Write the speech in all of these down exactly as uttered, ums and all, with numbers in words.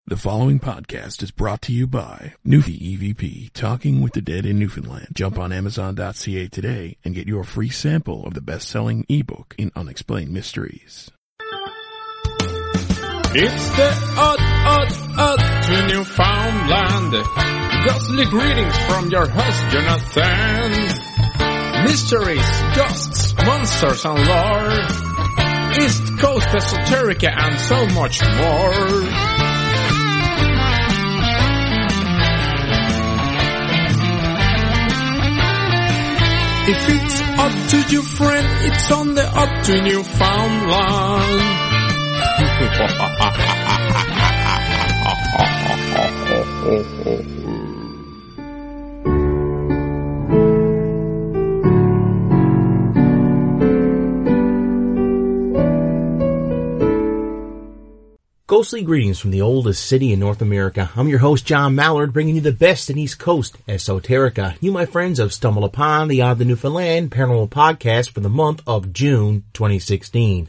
The following podcast is brought to you by Newfie E V P, Talking with the Dead in Newfoundland. Jump on Amazon dot C A today and get your free sample of the best-selling ebook in Unexplained Mysteries. It's the odd, odd, odd to Newfoundland. Ghostly greetings from your host, Jonathan. Mysteries, ghosts, monsters and lore. East Coast esoterica and so much more. If it's odd to you, friend, it's on the odd to Newfoundland. Ghostly greetings from the oldest city in North America. I'm your host, John Mallard, bringing you the best in East Coast esoterica. You, my friends, have stumbled upon the Odd to Newfoundland Paranormal Podcast for the month of June twenty sixteen.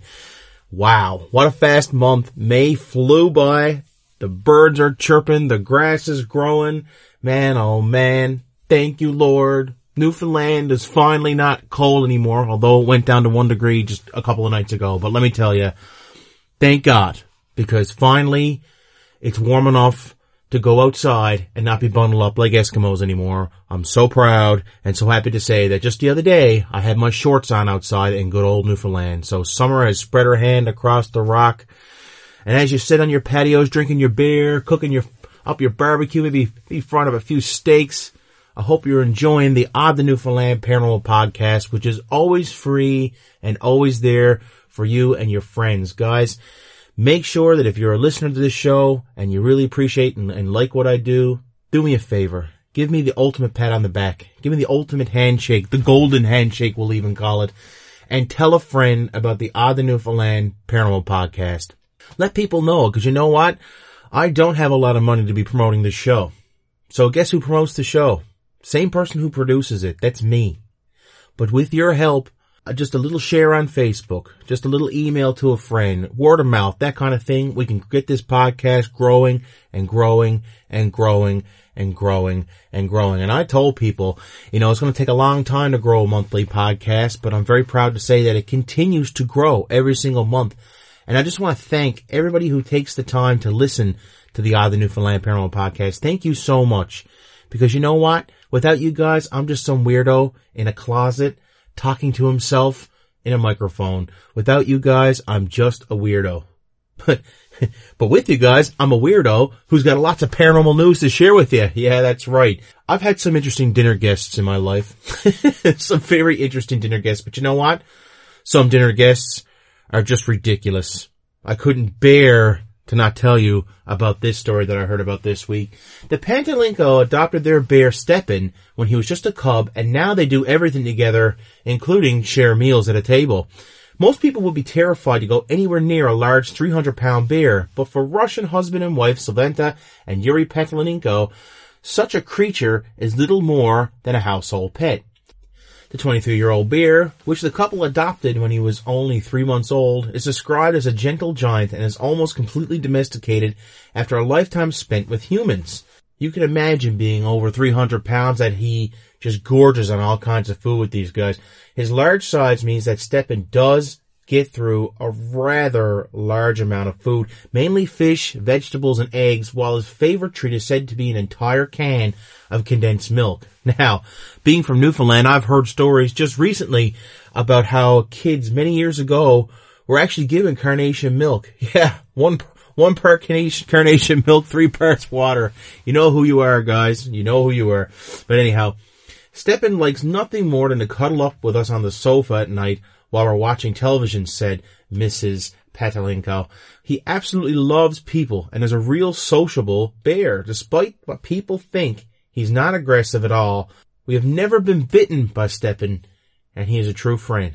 Wow, what a fast month. May flew by. The birds are chirping. The grass is growing. Man, oh man. Thank you, Lord. Newfoundland is finally not cold anymore, although it went down to one degree just a couple of nights ago. But let me tell you, thank God. Because finally, it's warm enough to go outside and not be bundled up like Eskimos anymore. I'm so proud and so happy to say that just the other day, I had my shorts on outside in good old Newfoundland. So summer has spread her hand across the rock. And as you sit on your patios, drinking your beer, cooking your up your barbecue, maybe in front of a few steaks, I hope you're enjoying the Odd to Newfoundland Paranormal Podcast, which is always free and always there for you and your friends. Guys, make sure that if you're a listener to this show and you really appreciate and, and like what I do, do me a favor. Give me the ultimate pat on the back. Give me the ultimate handshake, the golden handshake we'll even call it, and tell a friend about the Odd to Newfoundland Paranormal Podcast. Let people know, because you know what? I don't have a lot of money to be promoting this show. So guess who promotes the show? Same person who produces it. That's me. But with your help, just a little share on Facebook, just a little email to a friend, word of mouth, that kind of thing. We can get this podcast growing and growing and growing and growing and growing. And I told people, you know, it's going to take a long time to grow a monthly podcast, but I'm very proud to say that it continues to grow every single month. And I just want to thank everybody who takes the time to listen to the Odd to Newfoundland Paranormal Podcast. Thank you so much. Because you know what? Without you guys, I'm just some weirdo in a closet talking to himself in a microphone. Without you guys, I'm just a weirdo. But, but with you guys, I'm a weirdo who's got lots of paranormal news to share with you. Yeah, that's right. I've had some interesting dinner guests in my life. Some very interesting dinner guests. But you know what? Some dinner guests are just ridiculous. I couldn't bear to not tell you about this story that I heard about this week. The Petalinko adopted their bear Steppen when he was just a cub, and now they do everything together, including share meals at a table. Most people would be terrified to go anywhere near a large three hundred pound bear, but for Russian husband and wife Slaventa and Yuri Petalinko, such a creature is little more than a household pet. The twenty-three-year-old bear, which the couple adopted when he was only three months old, is described as a gentle giant and is almost completely domesticated after a lifetime spent with humans. You can imagine being over three hundred pounds that he just gorges on all kinds of food with these guys. His large size means that Steppen does get through a rather large amount of food, mainly fish, vegetables, and eggs, while his favorite treat is said to be an entire can of condensed milk. Now, being from Newfoundland, I've heard stories just recently about how kids many years ago were actually given carnation milk. Yeah, one one part carnation, carnation milk, three parts water. You know who you are, guys. You know who you are. But anyhow, Steppen likes nothing more than to cuddle up with us on the sofa at night while we're watching television, said Missus Petalinko. He absolutely loves people and is a real sociable bear. Despite what people think, he's not aggressive at all. We have never been bitten by Steppen, and he is a true friend.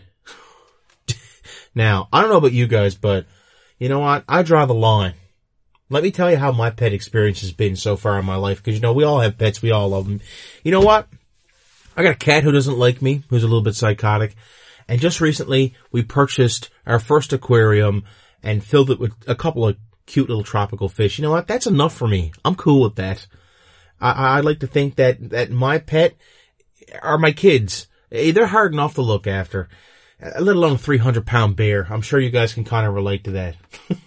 Now, I don't know about you guys, but you know what? I draw the line. Let me tell you how my pet experience has been so far in my life, because you know, we all have pets, we all love them. You know what? I got a cat who doesn't like me, who's a little bit psychotic. And just recently, we purchased our first aquarium and filled it with a couple of cute little tropical fish. You know what? That's enough for me. I'm cool with that. I, I like to think that, that my pet are my kids. They're hard enough to look after, let alone a three hundred pound bear. I'm sure you guys can kind of relate to that.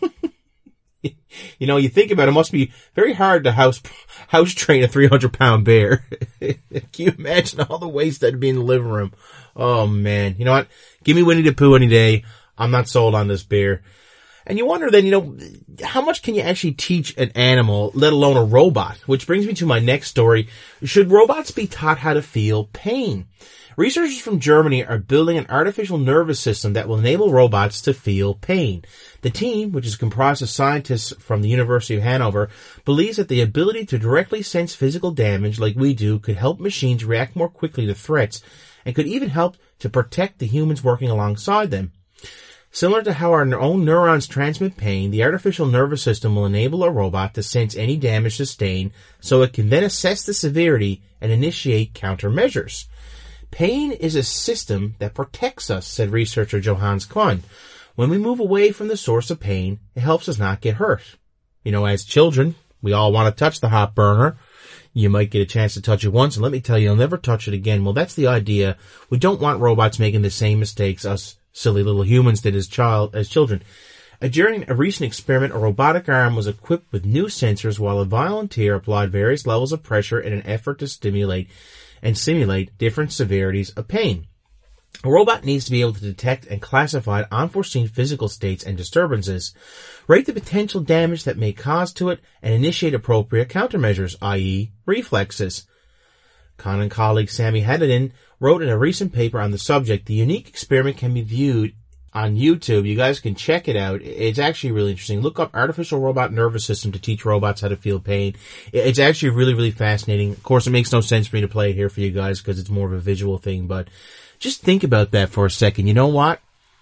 You know, you think about it, it must be very hard to house, house train a three hundred pound bear. Can you imagine all the waste that'd be in the living room? Oh man. You know what? Give me Winnie the Pooh any day. I'm not sold on this bear. And you wonder then, you know, how much can you actually teach an animal, let alone a robot? Which brings me to my next story. Should robots be taught how to feel pain? Researchers from Germany are building an artificial nervous system that will enable robots to feel pain. The team, which is comprised of scientists from the University of Hanover, believes that the ability to directly sense physical damage like we do could help machines react more quickly to threats and could even help to protect the humans working alongside them. Similar to how our own neurons transmit pain, the artificial nervous system will enable a robot to sense any damage sustained so it can then assess the severity and initiate countermeasures. Pain is a system that protects us, said researcher Johannes Klein. When we move away from the source of pain, it helps us not get hurt. You know, as children, we all want to touch the hot burner. You might get a chance to touch it once, and let me tell you, you'll never touch it again. Well, that's the idea. We don't want robots making the same mistakes us silly little humans did as child, as children. Uh, during a recent experiment, a robotic arm was equipped with new sensors while a volunteer applied various levels of pressure in an effort to stimulate and simulate different severities of pain. A robot needs to be able to detect and classify unforeseen physical states and disturbances, rate the potential damage that may cause to it, and initiate appropriate countermeasures, that is reflexes. Khan and colleague Sammy Hadidin wrote in a recent paper on the subject. The unique experiment can be viewed on YouTube. You guys can check it out. It's actually really interesting. Look up artificial robot nervous system to teach robots how to feel pain. It's actually really, really fascinating. Of course, it makes no sense for me to play it here for you guys because it's more of a visual thing, but just think about that for a second. You know what?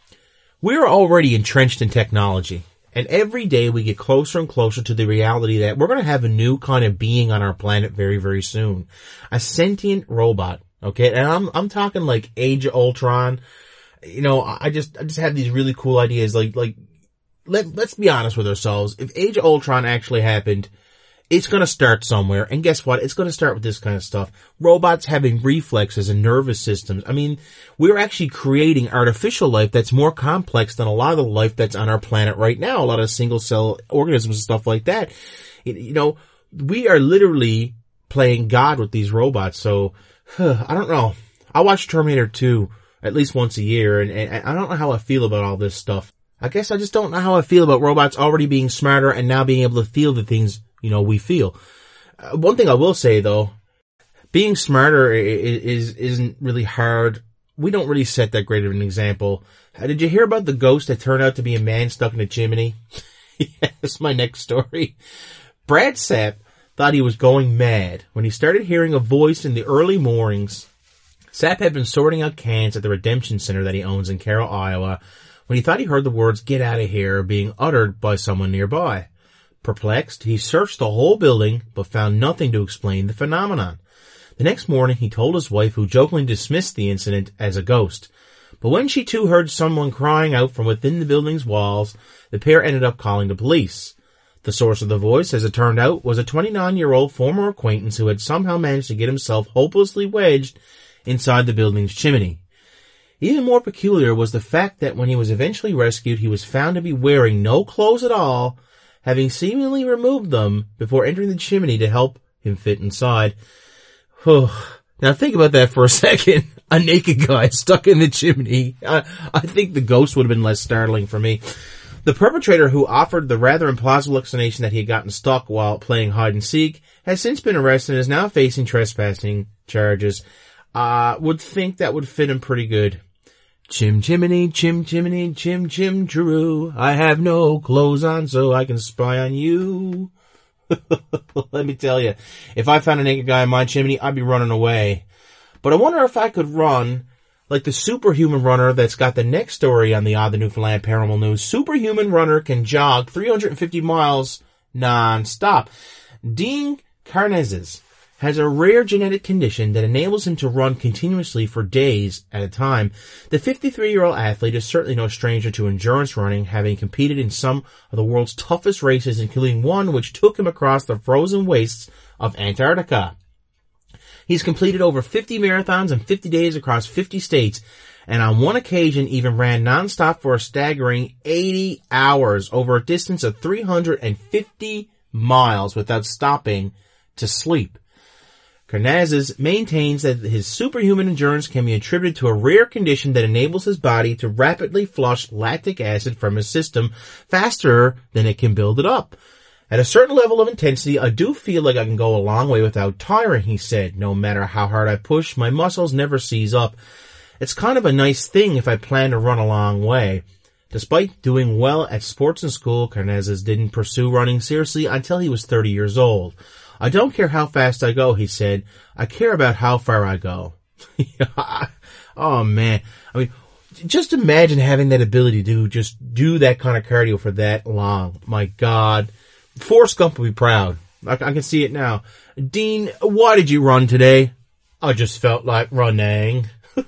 We're already entrenched in technology, and every day we get closer and closer to the reality that we're going to have a new kind of being on our planet very, very soon. A sentient robot, okay? And I'm, I'm talking like Age of Ultron. You know, I just, I just have these really cool ideas. Like, like, let, let's be honest with ourselves. If Age of Ultron actually happened, it's gonna start somewhere. And guess what? It's gonna start with this kind of stuff. Robots having reflexes and nervous systems. I mean, we're actually creating artificial life that's more complex than a lot of the life that's on our planet right now. A lot of single cell organisms and stuff like that. You know, we are literally playing God with these robots. So, huh, I don't know. I watch Terminator two at least once a year, and, and I don't know how I feel about all this stuff. I guess I just don't know how I feel about robots already being smarter and now being able to feel the things, you know, we feel. Uh, one thing I will say, though, being smarter is, is, isn't really hard. We don't really set that great of an example. Uh, did you hear about the ghost that turned out to be a man stuck in a chimney? Yeah, that's my next story. Brad Sapp thought he was going mad when he started hearing a voice in the early mornings. Sapp had been sorting out cans at the Redemption Center that he owns in Carroll, Iowa, when he thought he heard the words, "Get out of here," being uttered by someone nearby. Perplexed, he searched the whole building, but found nothing to explain the phenomenon. The next morning, he told his wife, who jokingly dismissed the incident as a ghost. But when she too heard someone crying out from within the building's walls, the pair ended up calling the police. The source of the voice, as it turned out, was a twenty-nine-year-old former acquaintance who had somehow managed to get himself hopelessly wedged inside the building's chimney. Even more peculiar was the fact that when he was eventually rescued, he was found to be wearing no clothes at all, having seemingly removed them before entering the chimney to help him fit inside. Now think about that for a second. A naked guy stuck in the chimney. I, I think the ghost would have been less startling for me. The perpetrator, who offered the rather implausible explanation that he had gotten stuck while playing hide and seek, has since been arrested and is now facing trespassing charges. Uh, would think that would fit him pretty good. Chim chimney, chim chimney, chim chim chiroo. I have no clothes on so I can spy on you. Let me tell you, if I found a naked guy in my chimney, I'd be running away. But I wonder if I could run like the superhuman runner that's got the next story on the Odd the Newfoundland Paranormal News. Superhuman runner can jog three hundred fifty miles non-stop. Dean Karnezes has a rare genetic condition that enables him to run continuously for days at a time. The fifty-three-year-old athlete is certainly no stranger to endurance running, having competed in some of the world's toughest races, including one which took him across the frozen wastes of Antarctica. He's completed over fifty marathons in fifty days across fifty states, and on one occasion even ran nonstop for a staggering eighty hours over a distance of three hundred fifty miles without stopping to sleep. Karnazes maintains that his superhuman endurance can be attributed to a rare condition that enables his body to rapidly flush lactic acid from his system faster than it can build it up. At a certain level of intensity, I do feel like I can go a long way without tiring, he said. No matter how hard I push, my muscles never seize up. It's kind of a nice thing if I plan to run a long way. Despite doing well at sports in school, Karnazes didn't pursue running seriously until he was thirty years old. I don't care how fast I go, he said. I care about how far I go. Oh, man. I mean, just imagine having that ability to just do that kind of cardio for that long. My God. Forrest Gump will be proud. I, I can see it now. Dean, why did you run today? I just felt like running.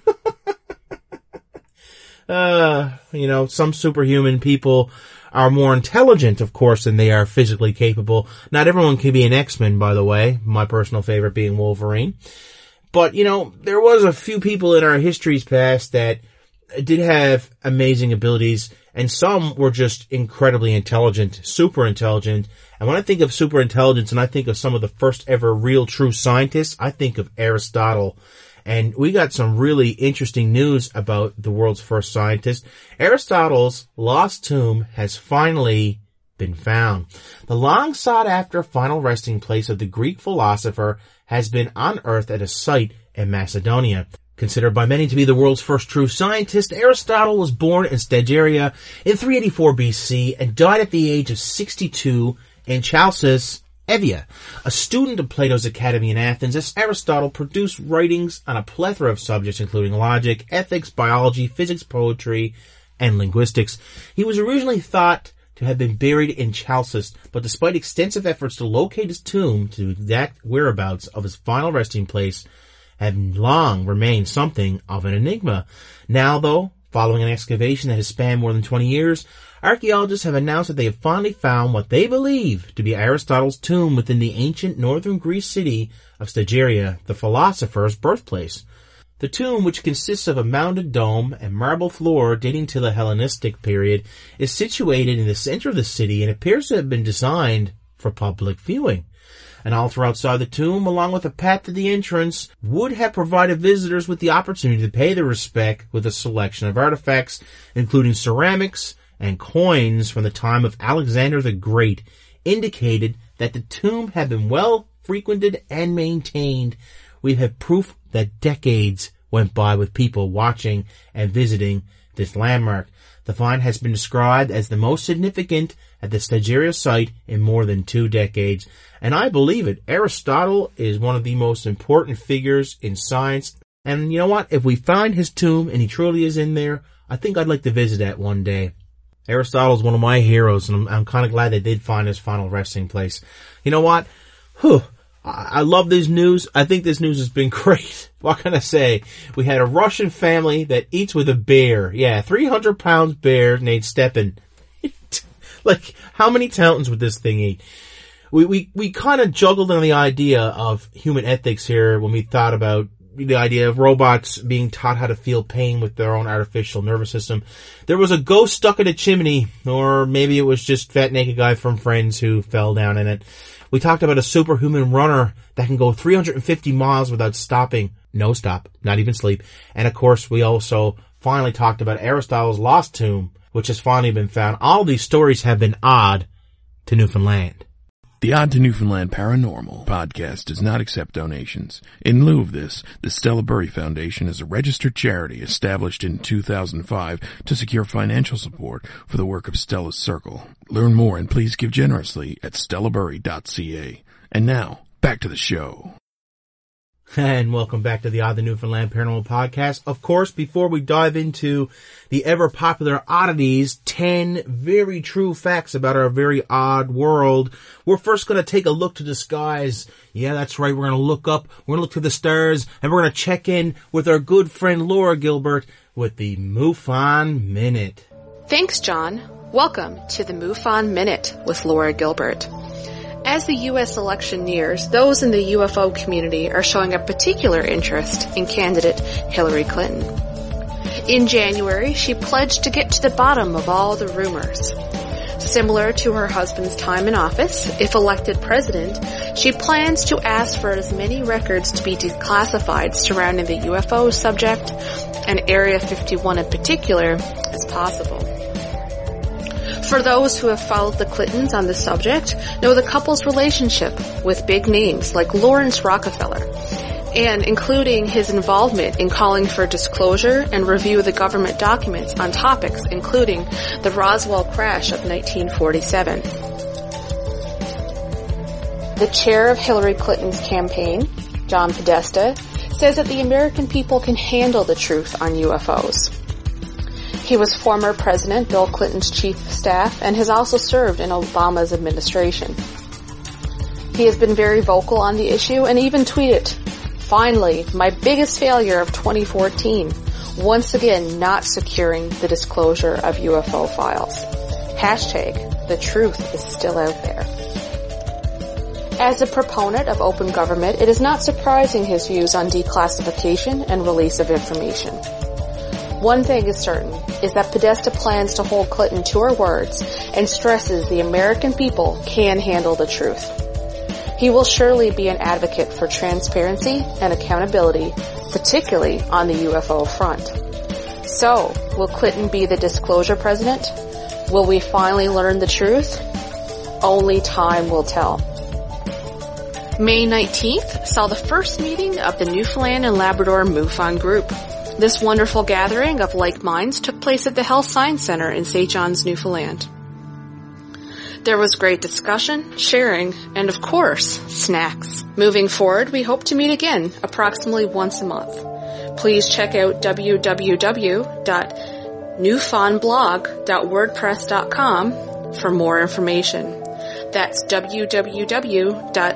uh, you know, some superhuman people are more intelligent, of course, than they are physically capable. Not everyone can be an X-Men, by the way. My personal favorite being Wolverine. But, you know, there was a few people in our histories past that did have amazing abilities, and some were just incredibly intelligent, super intelligent. And when I think of super intelligence and I think of some of the first ever real true scientists, I think of Aristotle. And we got some really interesting news about the world's first scientist. Aristotle's lost tomb has finally been found. The long sought after final resting place of the Greek philosopher has been unearthed at a site in Macedonia. Considered by many to be the world's first true scientist, Aristotle was born in Stagira in three eighty-four B C and died at the age of sixty-two in Chalcis, Evia. A student of Plato's Academy in Athens, Aristotle produced writings on a plethora of subjects including logic, ethics, biology, physics, poetry, and linguistics. He was originally thought to have been buried in Chalcis, but despite extensive efforts to locate his tomb to the exact whereabouts of his final resting place, have long remained something of an enigma. Now, though, following an excavation that has spanned more than twenty years, archaeologists have announced that they have finally found what they believe to be Aristotle's tomb within the ancient northern Greece city of Stagira, the philosopher's birthplace. The tomb, which consists of a mounded dome and marble floor dating to the Hellenistic period, is situated in the center of the city and appears to have been designed for public viewing. An altar outside the tomb, along with a path to the entrance, would have provided visitors with the opportunity to pay their respect with a selection of artifacts, including ceramics and coins from the time of Alexander the Great, indicated that the tomb had been well frequented and maintained. We have proof that decades went by with people watching and visiting this landmark. The find has been described as the most significant at the Stagira site in more than two decades. And I believe it. Aristotle is one of the most important figures in science. And you know what? If we find his tomb and he truly is in there, I think I'd like to visit that one day. Aristotle is one of my heroes, and I'm, I'm kind of glad they did find his final resting place. You know what? Whew. I, I love this news. I think this news has been great. What can I say? We had a Russian family that eats with a bear. Yeah, three hundred pound bear named Stepan. Like, how many towns would this thing eat? We, we, we kind of juggled on the idea of human ethics here when we thought about the idea of robots being taught how to feel pain with their own artificial nervous system. There was a ghost stuck in a chimney, or maybe it was just Fat Naked Guy from Friends who fell down in it. We talked about a superhuman runner that can go three hundred fifty miles without stopping. No stop, not even sleep. And of course, we also finally talked about Aristotle's lost tomb, which has finally been found. All these stories have been odd to Newfoundland. The Odd to Newfoundland Paranormal podcast does not accept donations. In lieu of this, the Stella Burry Foundation is a registered charity established in two thousand five to secure financial support for the work of Stella's Circle. Learn more and please give generously at stella burry dot c a. And now, back to the show. And welcome back to the Odd the Newfoundland Paranormal Podcast. Of course, before we dive into the ever-popular oddities, ten very true facts about our very odd world, we're first going to take a look to the skies. Yeah, that's right, we're going to look up, we're going to look to the stars, and we're going to check in with our good friend Laura Gilbert with the MUFON Minute. Thanks, John. Welcome to the MUFON Minute with Laura Gilbert. As the U S election nears, those in the U F O community are showing a particular interest in candidate Hillary Clinton. In January, she pledged to get to the bottom of all the rumors. Similar to her husband's time in office, if elected president, she plans to ask for as many records to be declassified surrounding the U F O subject, and Area fifty-one in particular, as possible. For those who have followed the Clintons on the subject, know the couple's relationship with big names like Lawrence Rockefeller, and including his involvement in calling for disclosure and review of the government documents on topics including the Roswell crash of nineteen forty-seven. The chair of Hillary Clinton's campaign, John Podesta, says that the American people can handle the truth on U F Os. He was former President Bill Clinton's chief of staff and has also served in Obama's administration. He has been very vocal on the issue and even tweeted, "Finally, my biggest failure of twenty fourteen, once again not securing the disclosure of U F O files. Hashtag, the truth is still out there." As a proponent of open government, it is not surprising his views on declassification and release of information. One thing is certain, is that Podesta plans to hold Clinton to her words and stresses the American people can handle the truth. He will surely be an advocate for transparency and accountability, particularly on the U F O front. So, will Clinton be the disclosure president? Will we finally learn the truth? Only time will tell. May nineteenth saw the first meeting of the Newfoundland and Labrador MUFON group. This wonderful gathering of like minds took place at the Health Science Center in Saint John's, Newfoundland. There was great discussion, sharing, and of course, snacks. Moving forward, we hope to meet again approximately once a month. Please check out w w w dot newfonblog dot wordpress dot com for more information. That's w w w dot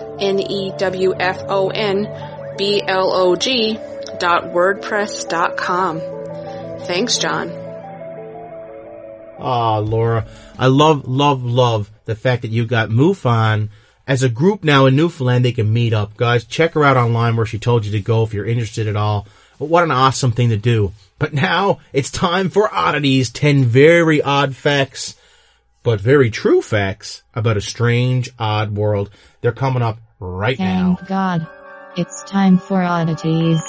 newfonblog dot wordpress dot com. Thanks, John. Ah, Laura, I love, love, love the fact that you got MUFON as a group now in Newfoundland. They can meet up. Guys, check her out online where she told you to go if you're interested at all. But what an awesome thing to do. But now it's time for oddities, ten very odd facts, but very true facts about a strange, odd world. They're coming up right now. Thank God. It's time for oddities.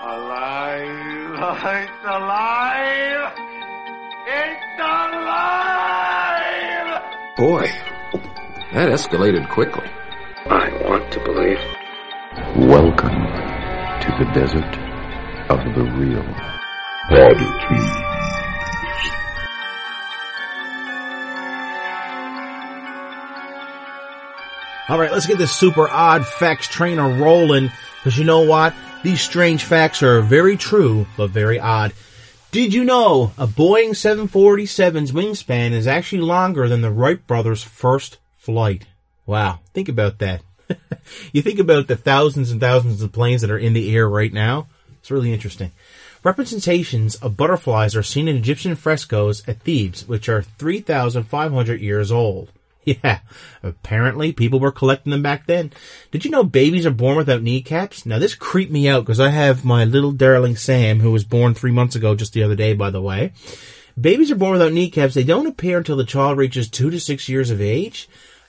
Alive! It's alive! It's alive! Boy, that escalated quickly. I want to believe. Welcome to the desert of the real. Oddities. Alright, let's get this super odd facts trainer rolling, because you know what? These strange facts are very true, but very odd. Did you know a Boeing seven forty-seven's wingspan is actually longer than the Wright brothers' first flight? Wow, think about that. You think about the thousands and thousands of planes that are in the air right now. It's really interesting. Representations of butterflies are seen in Egyptian frescoes at Thebes, which are three thousand five hundred years old. Yeah, apparently people were collecting them back then. Did you know babies are born without kneecaps? Now this creeped me out because I have my little darling Sam, who was born three months ago, just the other day, by the way. Babies are born without kneecaps. They don't appear until the child reaches two to six years of age.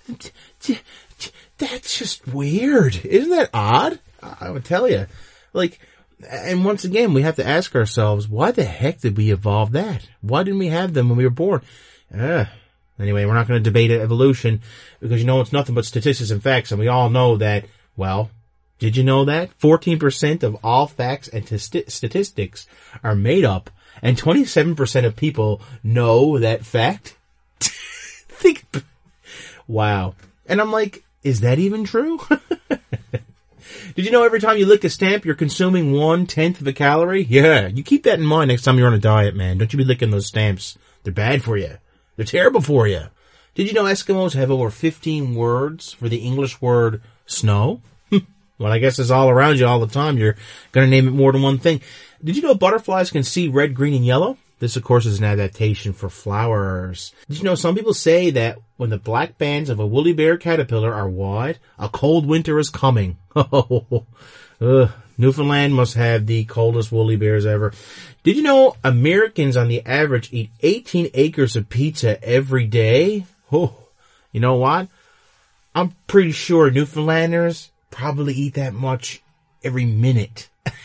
That's just weird. Isn't that odd? I would tell you. Like, and once again, we have to ask ourselves, why the heck did we evolve that? Why didn't we have them when we were born? Uh, anyway, we're not going to debate evolution because, you know, it's nothing but statistics and facts, and we all know that, well, did you know that? fourteen percent of all facts and t- statistics are made up, and twenty-seven percent of people know that fact? Think, Wow. And I'm like, is that even true? Did Did you know every time you lick a stamp, you're consuming one-tenth of a calorie? Yeah, you keep that in mind next time you're on a diet, man. Don't you be licking those stamps. They're bad for you. They're terrible for you. Did you know Eskimos have over fifteen words for the English word snow? Well, I guess it's all around you all the time. You're going to name it more than one thing. Did you know butterflies can see red, green, and yellow? This, of course, is an adaptation for flowers. Did you know some people say that when the black bands of a woolly bear caterpillar are wide, a cold winter is coming? Oh, uh, Newfoundland must have the coldest woolly bears ever. Did you know Americans on the average eat eighteen acres of pizza every day? Oh, you know what? I'm pretty sure Newfoundlanders probably eat that much every minute.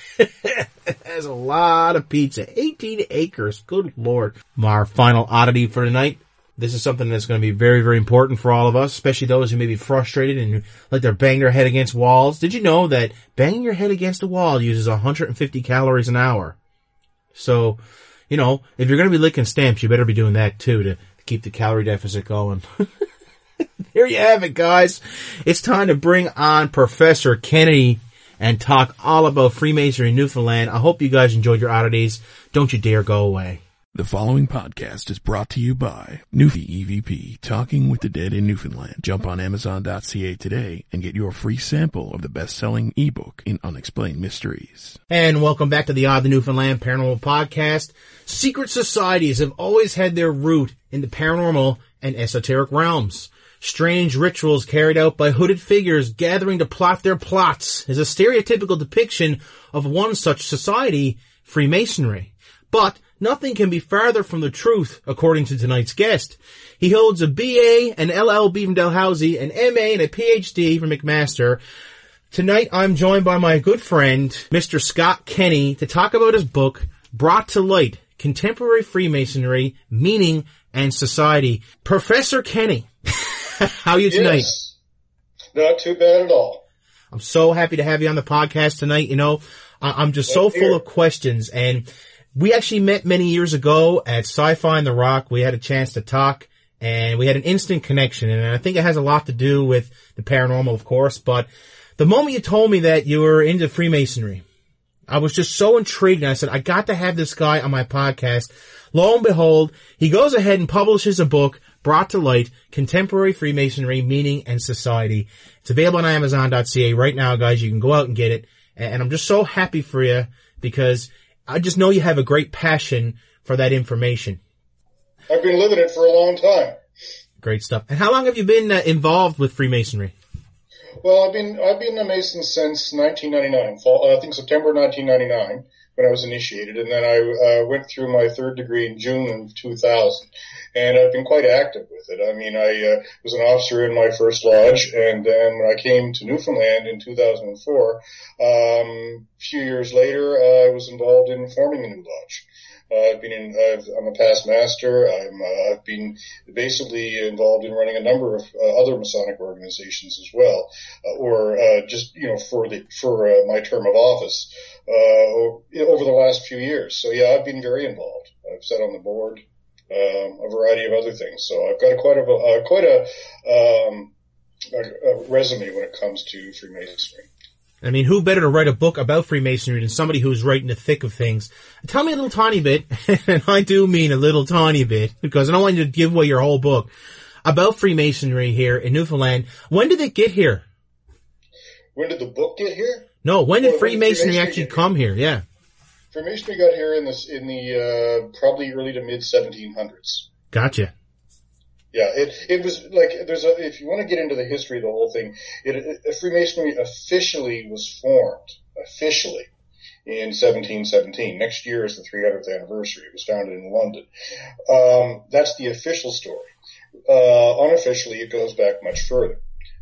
That's a lot of pizza. eighteen acres. Good Lord. Our final oddity for tonight. This is something that's going to be very, very important for all of us, especially those who may be frustrated and like they're banging their head against walls. Did you know that banging your head against a wall uses one hundred fifty calories an hour? So, you know, if you're going to be licking stamps, you better be doing that too to keep the calorie deficit going. There you have it, guys. It's time to bring on Professor Kennedy and talk all about Freemasonry in Newfoundland. I hope you guys enjoyed your oddities. Don't you dare go away. The following podcast is brought to you by Newfie E V P, Talking with the Dead in Newfoundland. Jump on Amazon dot C A today and get your free sample of the best-selling ebook in Unexplained Mysteries. And welcome back to the Odd the Newfoundland Paranormal Podcast. Secret societies have always had their root in the paranormal and esoteric realms. Strange rituals carried out by hooded figures gathering to plot their plots is a stereotypical depiction of one such society, Freemasonry. But nothing can be farther from the truth, according to tonight's guest. He holds a B A, an L L B from Dalhousie, an M A, and a P H D from McMaster. Tonight, I'm joined by my good friend, Mister Scott Kenny, to talk about his book, Brought to Light, Contemporary Freemasonry, Meaning and Society. Professor Kenny, how are you tonight? Yes. Not too bad at all. I'm so happy to have you on the podcast tonight. You know, I'm just so full of questions, and we actually met many years ago at Sci-Fi in the Rock. We had a chance to talk, and we had an instant connection, and I think it has a lot to do with the paranormal, of course, but the moment you told me that you were into Freemasonry, I was just so intrigued, and I said, I got to have this guy on my podcast. Lo and behold, he goes ahead and publishes a book, Brought to Light, Contemporary Freemasonry, Meaning and Society. It's available on Amazon dot C A right now, guys. You can go out and get it, and I'm just so happy for you because I just know you have a great passion for that information. I've been living it for a long time. Great stuff. And how long have you been uh, involved with Freemasonry? Well, I've been I've been a Mason since nineteen ninety-nine. Fall, I think September nineteen ninety-nine when I was initiated, and then I uh, went through my third degree in June of two thousand. And I've been quite active with it. I mean, I uh, was an officer in my first lodge, and then when I came to Newfoundland in two thousand four, um, a few years later, uh, I was involved in forming a new lodge. Uh, I've been in, I've, I'm a past master. I'm, uh, I've been basically involved in running a number of uh, other Masonic organizations as well, uh, or uh, just you know for the for uh, my term of office uh, over the last few years. So yeah, I've been very involved. I've sat on the board. Um, a variety of other things. So I've got a quite a, uh, quite a, um, a, a resume when it comes to Freemasonry. I mean, who better to write a book about Freemasonry than somebody who's right in the thick of things? Tell me a little tiny bit, and I do mean a little tiny bit, because I don't want you to give away your whole book, about Freemasonry here in Newfoundland. When did it get here? When did the book get here? No, when did well, Freemasonry, Freemasonry actually come here? Yeah. Freemasonry got here in the in the uh, probably early to mid seventeen hundreds. Gotcha. Yeah, it it was like there's a if you want to get into the history of the whole thing, it, it Freemasonry officially was formed officially in seventeen seventeen. Next year is the three hundredth anniversary. It was founded in London. Um, that's the official story. Uh, unofficially, it goes back much further.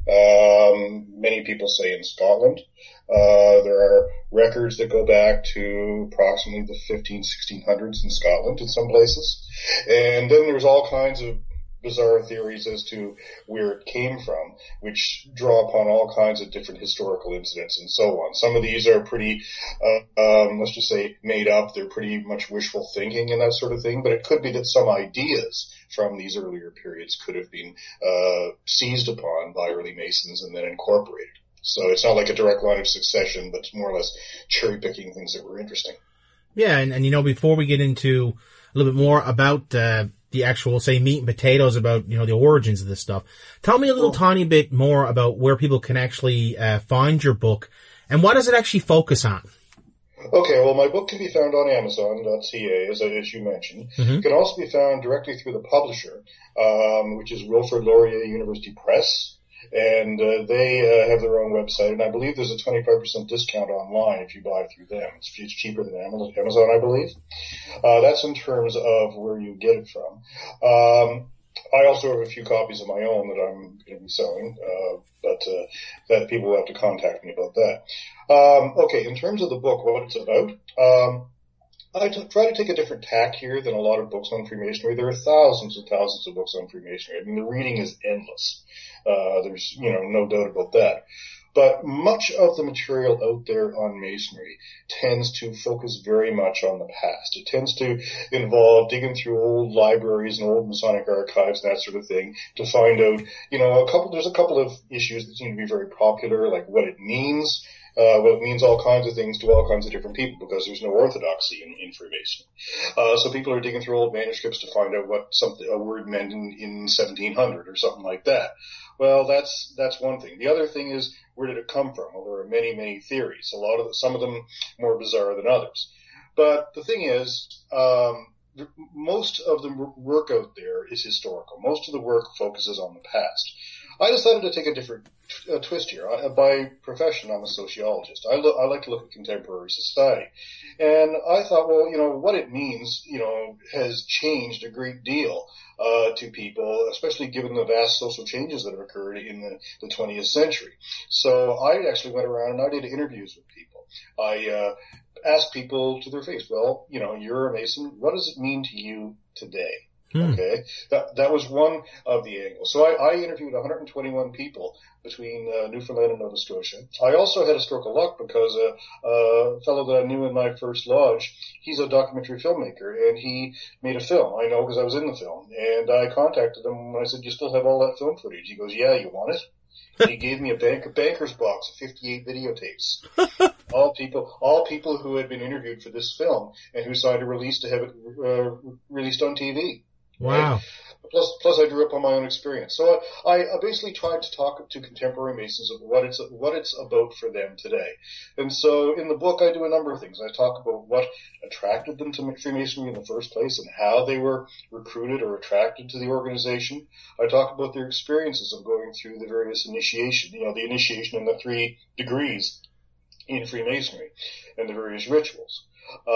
Um, many people say in Scotland. Uh, there are records that go back to approximately the fifteen, sixteen hundreds in Scotland in some places. And then there's all kinds of bizarre theories as to where it came from, which draw upon all kinds of different historical incidents and so on. Some of these are pretty, uh, um, let's just say made up. They're pretty much wishful thinking and that sort of thing, but it could be that some ideas from these earlier periods could have been, uh, seized upon by early Masons and then incorporated. So it's not like a direct line of succession, but it's more or less cherry picking things that were interesting. Yeah, and, and you know, before we get into a little bit more about uh, the actual, say, meat and potatoes, about, you know, the origins of this stuff, tell me a little oh. tiny bit more about where people can actually uh, find your book, and what does it actually focus on? Okay, well, my book can be found on Amazon dot C A, as, as you mentioned. Mm-hmm. It can also be found directly through the publisher, um, which is Wilfrid Laurier University Press. And uh, they uh, have their own website, and I believe there's a twenty-five percent discount online if you buy through them. It's, it's cheaper than Amazon, I believe. Uh, that's in terms of where you get it from. Um, I also have a few copies of my own that I'm going to be selling, uh, but uh, that people will have to contact me about that. Um, okay, in terms of the book, what it's about, um, I t- try to take a different tack here than a lot of books on Freemasonry. There are thousands and thousands of books on Freemasonry. I mean, the reading is endless. Uh, there's, you know, no doubt about that. But much of the material out there on Masonry tends to focus very much on the past. It tends to involve digging through old libraries and old Masonic archives and that sort of thing to find out, you know, a couple, there's a couple of issues that seem to be very popular, like what it means. Uh, well, it means all kinds of things to all kinds of different people because there's no orthodoxy in, in Freemasonry. Uh, so people are digging through old manuscripts to find out what something, a word meant in, in seventeen hundred or something like that. Well, that's, that's one thing. The other thing is, where did it come from? Well, there are many, many theories. A lot of, the, some of them more bizarre than others. But the thing is, um, most of the work out there is historical. Most of the work focuses on the past. I decided to take a different uh, twist here. I, by profession, I'm a sociologist. I, lo- I like to look at contemporary society. And I thought, well, you know, what it means, you know, has changed a great deal uh to people, especially given the vast social changes that have occurred in the, the twentieth century. So I actually went around and I did interviews with people. I uh asked people to their face, well, you know, you're a Mason. What does it mean to you today? Okay, that that was one of the angles. So I, I interviewed one hundred twenty-one people between uh, Newfoundland and Nova Scotia. I also had a stroke of luck because a, a fellow that I knew in my first lodge, he's a documentary filmmaker, and he made a film. I know because I was in the film, and I contacted him when I said, "You still have all that film footage?" He goes, "Yeah, you want it?" He gave me a bank, a banker's box of fifty-eight videotapes. all people, all people who had been interviewed for this film and who signed a release to have it uh, released on T V. Wow. Right? Plus, plus I drew up on my own experience. So I, I basically tried to talk to contemporary Masons of what it's, what it's about for them today. And so in the book, I do a number of things. I talk about what attracted them to Freemasonry in the first place and how they were recruited or attracted to the organization. I talk about their experiences of going through the various initiation, you know, the initiation in the three degrees in Freemasonry and the various rituals.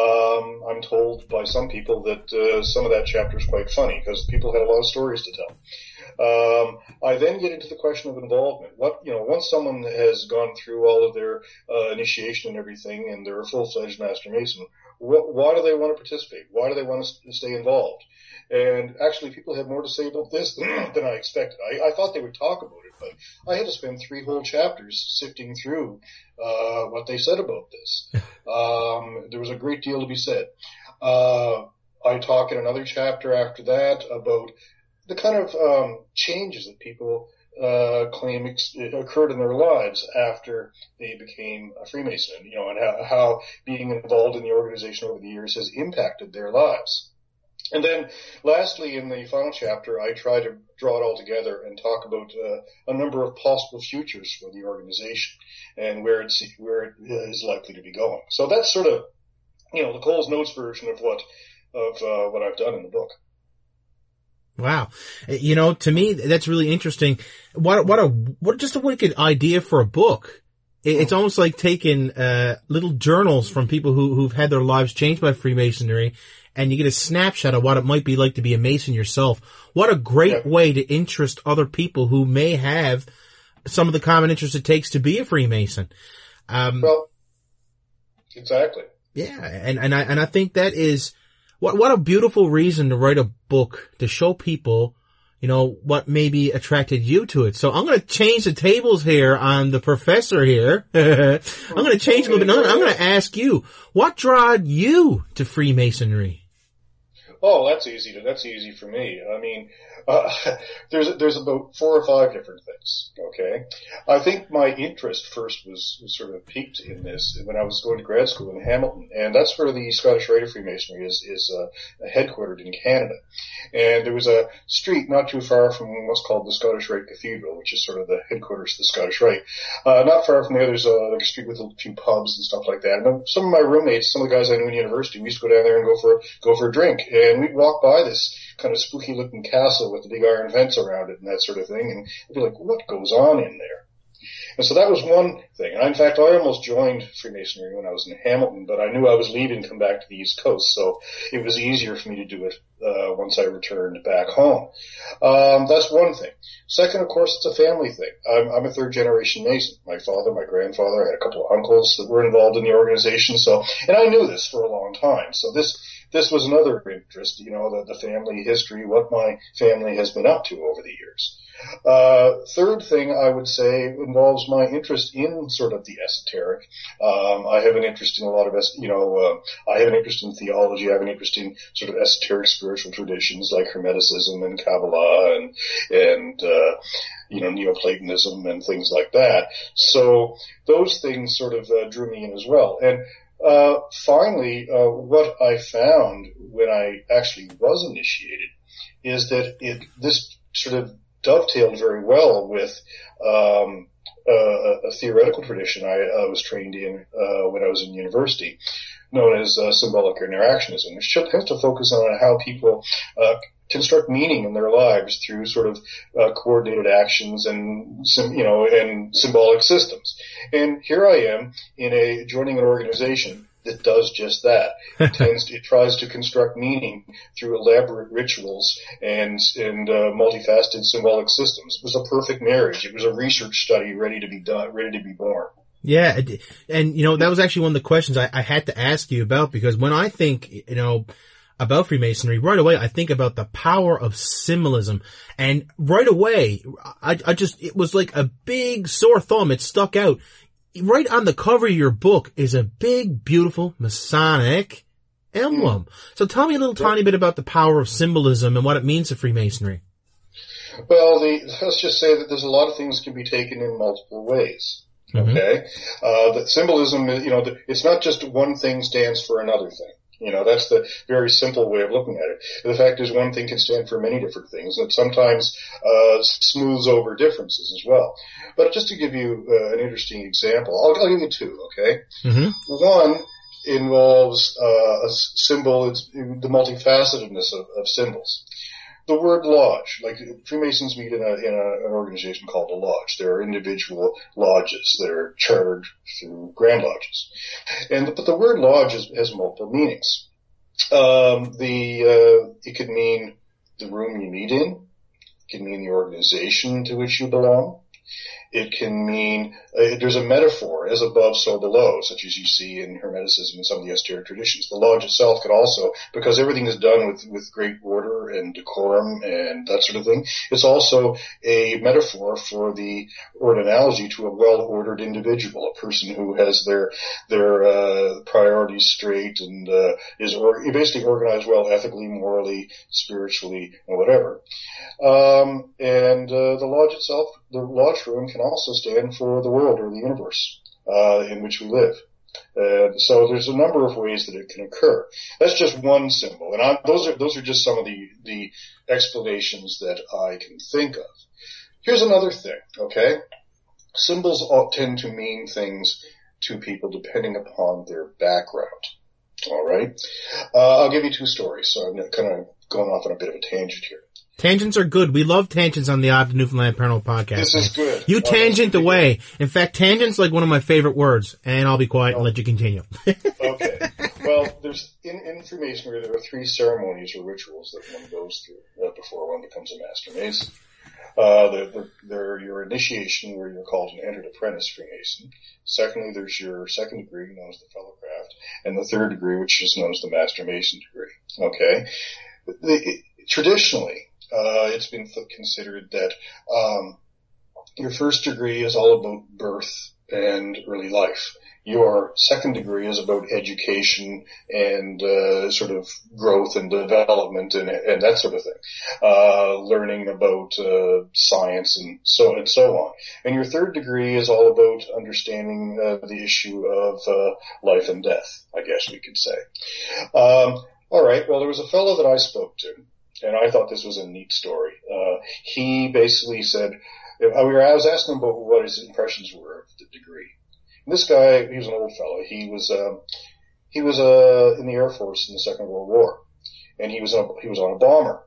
Um, I'm told by some people that uh, some of that chapter is quite funny because people had a lot of stories to tell. Um, I then get into the question of involvement. What, you know, once someone has gone through all of their uh, initiation and everything, and they're a full-fledged Master Mason, wh- why do they want to participate? Why do they want to stay involved? And actually, people had more to say about this than, than I expected. I, I thought they would talk about it, but I had to spend three whole chapters sifting through uh what they said about this. Um, there was a great deal to be said. Uh, I talk in another chapter after that about the kind of um changes that people uh claim ex- occurred in their lives after they became a Freemason, you know, and how, how being involved in the organization over the years has impacted their lives. And then lastly, in the final chapter, I try to draw it all together and talk about uh, a number of possible futures for the organization and where it's, where it is likely to be going. So that's sort of, you know, the Coles Notes version of what, of, uh, what I've done in the book. Wow. You know, to me, that's really interesting. What, what a, what just a wicked idea for a book. It's almost like taking, uh, little journals from people who, who've had their lives changed by Freemasonry, and you get a snapshot of what it might be like to be a Mason yourself. What a great yeah. way to interest other people who may have some of the common interests it takes to be a Freemason. Um, well, exactly. Yeah, and, and I, and I think that is, what, what a beautiful reason to write a book to show people, you know, what maybe attracted you to it. So I'm going to change the tables here on the professor here. I'm going to change a little bit. I'm going to ask you, what drawed you to Freemasonry? Oh, that's easy. To, that's easy for me. I mean, uh, there's there's about four or five different things. Okay, I think my interest first was, was sort of peaked in this when I was going to grad school in Hamilton, and that's where the Scottish Rite of Freemasonry is is uh, headquartered in Canada. And there was a street not too far from what's called the Scottish Rite Cathedral, which is sort of the headquarters of the Scottish Rite. Uh, not far from there, there's a, like a street with a few pubs and stuff like that. And some of my roommates, some of the guys I knew in university, we used to go down there and go for go for a drink. And we'd walk by this kind of spooky looking castle with the big iron fence around it and that sort of thing. And we'd be like, what goes on in there? And so that was one thing. And in fact, I almost joined Freemasonry when I was in Hamilton, but I knew I was leaving to come back to the East Coast, so it was easier for me to do it uh, once I returned back home. Um, that's one thing. Second, of course, it's a family thing. I'm, I'm a third-generation Mason. My father, my grandfather, I had a couple of uncles that were involved in the organization, so, and I knew this for a long time. So this this was another interest, you know, the, the family history, what my family has been up to over the years. Uh, third thing I would say involves my interest in sort of the esoteric. Um, I have an interest in a lot of, you know, uh, I have an interest in theology. I have an interest in sort of esoteric spiritual traditions like Hermeticism and Kabbalah and, and, uh, you know, Neoplatonism and things like that. So those things sort of uh, drew me in as well. And uh, finally, uh, what I found when I actually was initiated is that it, this sort of dovetailed very well with um, uh, a theoretical tradition I, I was trained in uh, when I was in university, known as uh, symbolic interactionism, which tends to focus on how people uh, construct meaning in their lives through sort of uh, coordinated actions and you know and symbolic systems. And here I am in a joining an organization that does just that. It tends to, it tries to construct meaning through elaborate rituals and and uh, multifaceted symbolic systems. It was a perfect marriage. It was a research study ready to be done, ready to be born. Yeah, and you know that was actually one of the questions I, I had to ask you about, because when I think you know about Freemasonry, right away I think about the power of symbolism, and right away I, I just it was like a big sore thumb. It stuck out. Right on the cover of your book is a big, beautiful Masonic emblem. Mm. So tell me a little yeah. tiny bit about the power of symbolism and what it means to Freemasonry. Well, the, let's just say that there's a lot of things that can be taken in multiple ways. Mm-hmm. Okay? Uh, that symbolism, you know, it's not just one thing stands for another thing. You know, that's the very simple way of looking at it. The fact is one thing can stand for many different things, and sometimes uh smooths over differences as well. But just to give you uh, an interesting example, I'll, I'll give you two, okay? Mm-hmm. One involves uh a symbol, it's the multifacetedness of, of symbols. The word lodge, like Freemasons meet in, a, in a, an organization called a lodge. There are individual lodges that are chartered through grand lodges. And, but the word lodge is, has multiple meanings. Um, the, uh, it could mean the room you meet in. It can mean the organization to which you belong. It can mean, uh, there's a metaphor, as above, so below, such as you see in Hermeticism and some of the esoteric traditions. The lodge itself could also, because everything is done with, with great order and decorum and that sort of thing, it's also a metaphor for the, or an analogy to a well-ordered individual, a person who has their, their, uh, priorities straight and, uh, is or, basically organized well ethically, morally, spiritually, and whatever. Um, and, uh, the lodge itself, the lodge room can also stand for the world or the universe uh, in which we live. Uh, so there's a number of ways that it can occur. That's just one symbol, and I, those are those are just some of the the explanations that I can think of. Here's another thing. Okay, symbols all tend to mean things to people depending upon their background. All right, uh, I'll give you two stories. So I'm kind of going off on a bit of a tangent here. Tangents are good. We love tangents on the Odd Newfoundland Paranormal Podcast. This is good. You tangent away. In fact, tangent's like one of my favorite words, and I'll be quiet oh. and let you continue. Okay. Well, there's in, in Freemasonry, there are three ceremonies or rituals that one goes through uh, before one becomes a Master Mason. Uh, there, there, your initiation, where you're called an entered apprentice Freemason. Secondly, there's your second degree, known as the Fellowcraft, and the third degree, which is known as the Master Mason degree. Okay. The, it, traditionally, Uh, it's been considered that um, your first degree is all about birth and early life. Your second degree is about education and uh, sort of growth and development and, and that sort of thing, uh, learning about uh, science and so and so on. And your third degree is all about understanding uh, the issue of uh, life and death, I guess we could say. Um, all right. Well, there was a fellow that I spoke to, and I thought this was a neat story. Uh, he basically said, I was asking him about what his impressions were of the degree. This guy, he was an old fellow. He was, um, he was, uh, in the Air Force in the Second World War. And he was, a, he was on a bomber.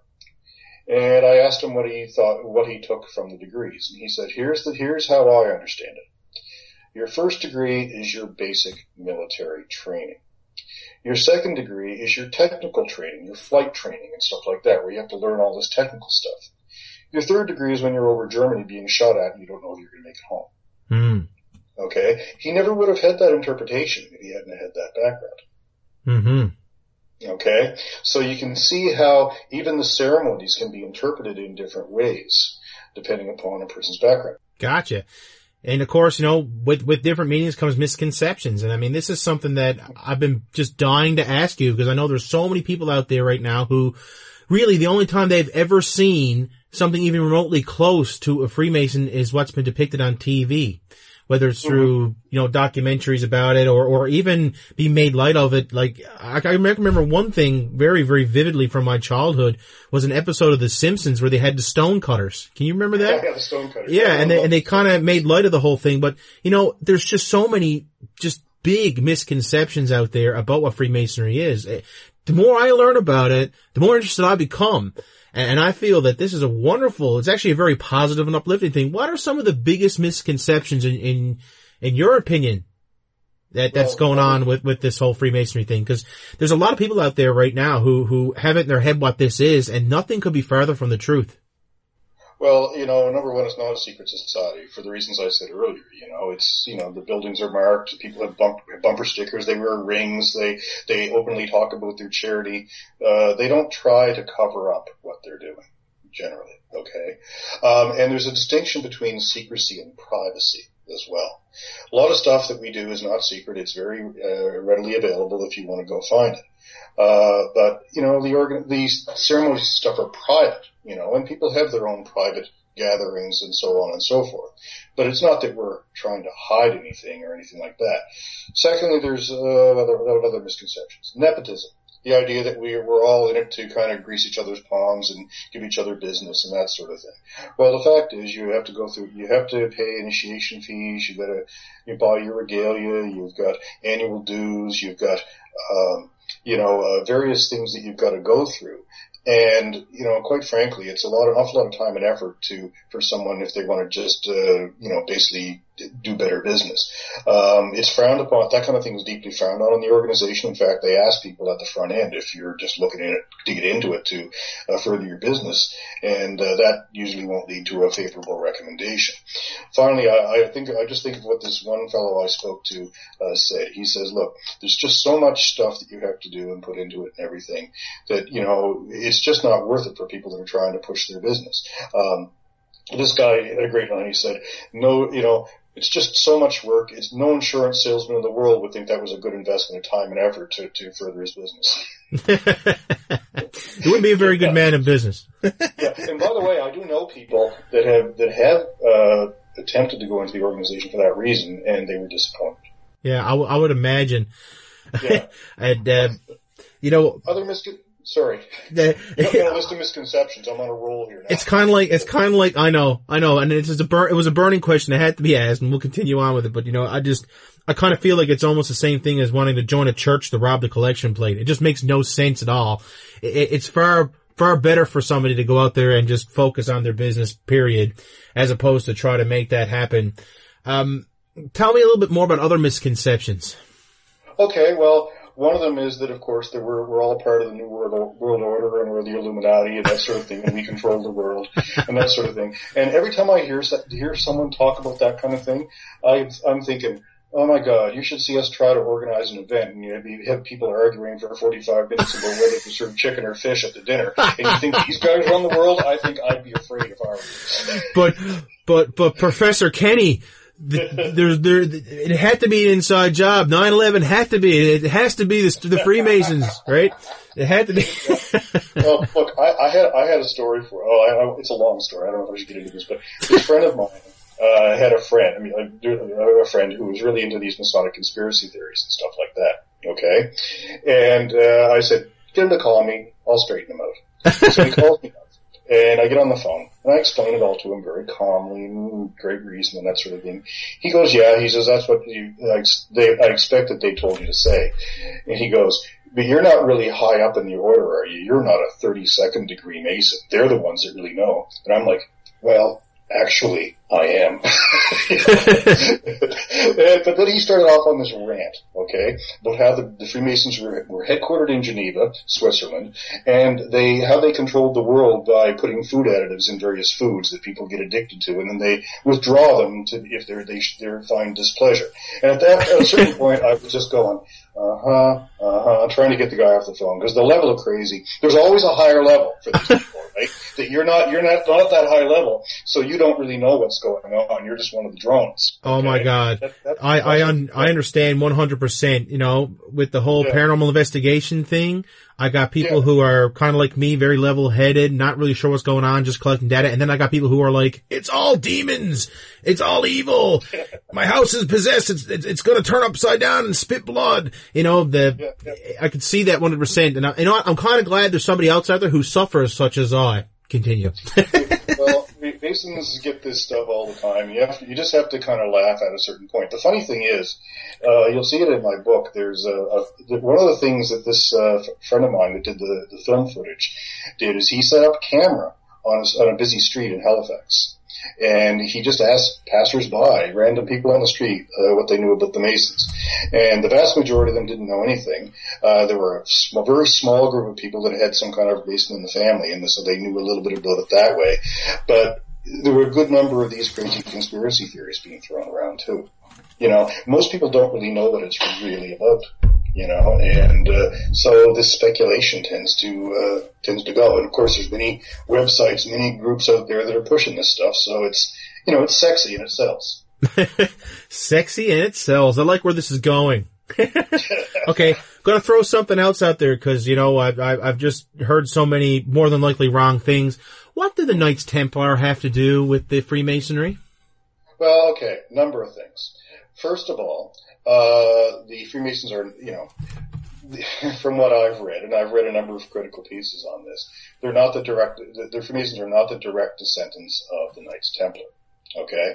And I asked him what he thought, what he took from the degrees. And he said, here's the, here's how I understand it. Your first degree is your basic military training. Your second degree is your technical training, your flight training and stuff like that, where you have to learn all this technical stuff. Your third degree is when you're over Germany being shot at and you don't know if you're going to make it home. Mm. Okay? He never would have had that interpretation if he hadn't had that background. Mm-hmm. Okay? So you can see how even the ceremonies can be interpreted in different ways, depending upon a person's background. Gotcha. And of course, you know, with, with different meanings comes misconceptions. And I mean, this is something that I've been just dying to ask you, because I know there's so many people out there right now who really the only time they've ever seen something even remotely close to a Freemason is what's been depicted on T V. Whether it's through, you know, documentaries about it or, or even be made light of it. Like, I, I remember one thing very, very vividly from my childhood was an episode of The Simpsons where they had the stone cutters. Can you remember that? Yeah, the stone cutters. Yeah, and they, and they kind of made light of the whole thing. But, you know, there's just so many just big misconceptions out there about what Freemasonry is. The more I learn about it, the more interested I become. And I feel that this is a wonderful, it's actually a very positive and uplifting thing. What are some of the biggest misconceptions in, in, in your opinion that, that's well, going on with, with this whole Freemasonry thing? Because there's a lot of people out there right now who, who have it in their head what this is, and nothing could be farther from the truth. Well, you know, number one, it's not a secret society for the reasons I said earlier. You know, it's, you know, the buildings are marked, people have bump, bumper stickers, they wear rings, they, they openly talk about their charity. Uh, they don't try to cover up what they're doing, generally, okay? Um, and there's a distinction between secrecy and privacy as well. A lot of stuff that we do is not secret, it's very uh, readily available if you want to go find it. Uh, but, you know, the organ, these ceremonies and stuff are private, you know, and people have their own private gatherings and so on and so forth. But it's not that we're trying to hide anything or anything like that. Secondly, there's, uh, other, other misconceptions. Nepotism. The idea that we, we're all in it to kind of grease each other's palms and give each other business and that sort of thing. Well, the fact is you have to go through, you have to pay initiation fees, you've got to, you buy your regalia, you've got annual dues, you've got, um, you know, uh, various things that you've got to go through. And, you know, quite frankly, it's a lot, an awful lot of time and effort to, for someone if they want to just, uh, you know, basically do better business. Um, it's frowned upon, that kind of thing is deeply frowned on in the organization. In fact, they ask people at the front end if you're just looking at it to get into it to uh, further your business. And, uh, that usually won't lead to a favorable recommendation. Finally, I, I think, I just think of what this one fellow I spoke to, uh, said. He says, look, there's just so much stuff that you have to do and put into it and everything that, you know, it's just not worth it for people that are trying to push their business. Um, this guy had a great line. He said, no, you know, it's just so much work. It's no insurance salesman in the world would think that was a good investment of time and effort to, to further his business. He wouldn't be a very good man in business. Yeah. And by the way, I do know people that have, that have, uh, attempted to go into the organization for that reason, and they were disappointed. Yeah, I, w- I would imagine. Yeah. and, uh, you know, other miscon- Sorry. The, I've got a list of misconceptions. I'm on a roll here now. It's kind of like, it's kind of like, I know, I know, and it's just a bur- it was a burning question that had to be asked, and we'll continue on with it, but you know, I just, I kind of feel like it's almost the same thing as wanting to join a church to rob the collection plate. It just makes no sense at all. It, it's far, far better for somebody to go out there and just focus on their business, period, as opposed to try to make that happen. Um, tell me a little bit more about other misconceptions. Okay, well, one of them is that, of course, that we're, we're all part of the New World, world Order and we're the Illuminati and that sort of thing, and we control the world and that sort of thing. And every time I hear hear someone talk about that kind of thing, I, I'm thinking, oh my God, you should see us try to organize an event and you know, you have people arguing for forty-five minutes about whether to serve chicken or fish at the dinner. And you think these guys run the world? I think I'd be afraid if I were. But, but, but Professor Kenny, the, there's there it had to be an inside job. nine eleven had to be. It has to be the, the Freemasons, right? It had to be. Well, look, I, I had I had a story for. Oh, I, I, it's a long story. I don't know if I should get into this, but this friend of mine uh, had a friend. I mean, I do I have a friend who was really into these Masonic conspiracy theories and stuff like that. Okay, and uh, I said, get him to call me. I'll straighten him out. So he calls me up. And I get on the phone, and I explain it all to him very calmly and great reason and that sort of thing. He goes, yeah, he says, that's what you, I, they, I expect that they told you to say. And he goes, but you're not really high up in the order, are you? You're not a thirty-second degree Mason. They're the ones that really know. And I'm like, well, actually, I am. But then he started off on this rant, okay, about how the, the Freemasons were, were headquartered in Geneva, Switzerland, and they how they controlled the world by putting food additives in various foods that people get addicted to, and then they withdraw them to if they're they they find displeasure. And at that at a certain point, I was just going, uh huh, uh huh, trying to get the guy off the phone because the level of crazy. There's always a higher level for these people, right? That you're not you're not not that high level, so you don't really know what's going on. You're just one of the drones. Okay? Oh my God. That, that, I, I, un, I understand one hundred percent, you know, with the whole yeah. paranormal investigation thing. I got people yeah. who are kind of like me, very level-headed, not really sure what's going on, just collecting data. And then I got people who are like, it's all demons. It's all evil. My house is possessed. It's, it's, it's going to turn upside down and spit blood. You know, the, yeah, yeah. I could see that one hundred percent. And I, you know what? I'm kind of glad there's somebody else out there who suffers such as I. Continue. Well, Masons get this stuff all the time. You have to, you just have to kind of laugh at a certain point. The funny thing is, uh, you'll see it in my book. There's a, a one of the things that this uh, friend of mine that did the, the film footage did is he set up a camera on a, on a busy street in Halifax. And he just asked passers-by, random people on the street, uh, what they knew about the Masons. And the vast majority of them didn't know anything. Uh, there were a small, very small group of people that had some kind of Mason in the family, and so they knew a little bit about it that way. But there were a good number of these crazy conspiracy theories being thrown around, too. You know, most people don't really know what it's really about. You know, and uh, so this speculation tends to uh, tends to go. And of course, there's many websites, many groups out there that are pushing this stuff. So it's you know, it's sexy and it sells. Sexy and it sells. I like where this is going. Okay, gonna throw something else out there because you know I, I, I've just heard so many more than likely wrong things. What do the Knights Templar have to do with the Freemasonry? Well, okay, number of things. First of all. Uh, the Freemasons are, you know, from what I've read, and I've read a number of critical pieces on this, they're not the direct, the, the Freemasons are not the direct descendants of the Knights Templar. Okay?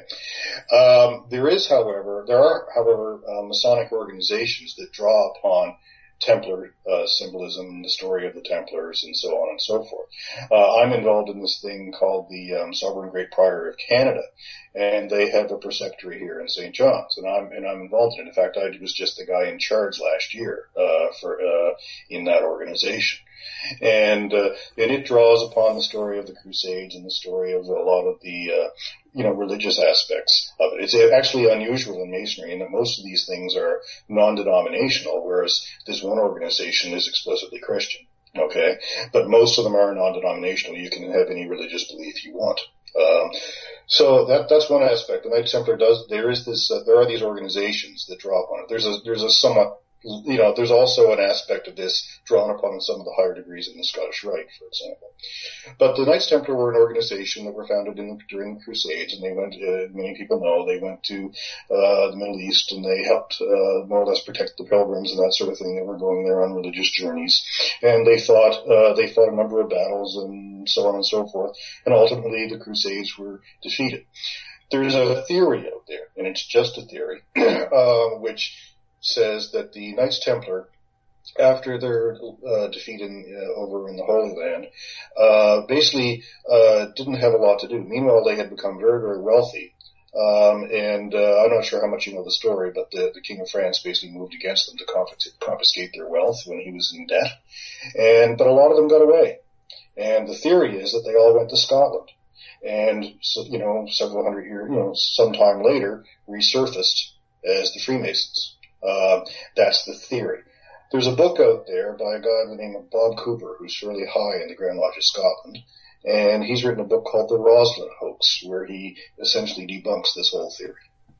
Um, there is, however, there are, however, uh, Masonic organizations that draw upon Templar uh, symbolism, the story of the Templars, and so on and so forth. Uh, I'm involved in this thing called the um, Sovereign Great Prior of Canada, and they have a preceptory here in Saint John's, and I'm and I'm involved in it. In fact, I was just the guy in charge last year uh, for uh, in that organization. And, uh, and it draws upon the story of the Crusades and the story of a lot of the, uh, you know, religious aspects of it. It's actually unusual in Masonry in that most of these things are non-denominational, whereas this one organization is explicitly Christian. Okay? But most of them are non-denominational. You can have any religious belief you want. Um, so that, that's one aspect. The Knights Templar does, there is this, uh, there are these organizations that draw upon it. There's a, there's a somewhat, you know, there's also an aspect of this drawn upon in some of the higher degrees in the Scottish Rite, for example. But the Knights Templar were an organization that were founded in, during the Crusades, and they went, uh, many people know, they went to uh, the Middle East, and they helped uh, more or less protect the pilgrims and that sort of thing that were going there on religious journeys. And they fought, uh, they fought a number of battles and so on and so forth, and ultimately the Crusades were defeated. There's a theory out there, and it's just a theory, uh, which says that the Knights Templar, after their uh, defeat in, uh, over in the Holy Land, uh, basically uh, didn't have a lot to do. Meanwhile, they had become very, very wealthy. Um, and uh, I'm not sure how much you know the story, but the, the King of France basically moved against them to confiscate, confiscate their wealth when he was in debt. And but a lot of them got away. And the theory is that they all went to Scotland. And, so, you know, several hundred years, you know, sometime later, resurfaced as the Freemasons. Uh, that's the theory. There's a book out there by a guy by the name of Bob Cooper, who's fairly high in the Grand Lodge of Scotland, and he's written a book called The Roslin Hoax, where he essentially debunks this whole theory.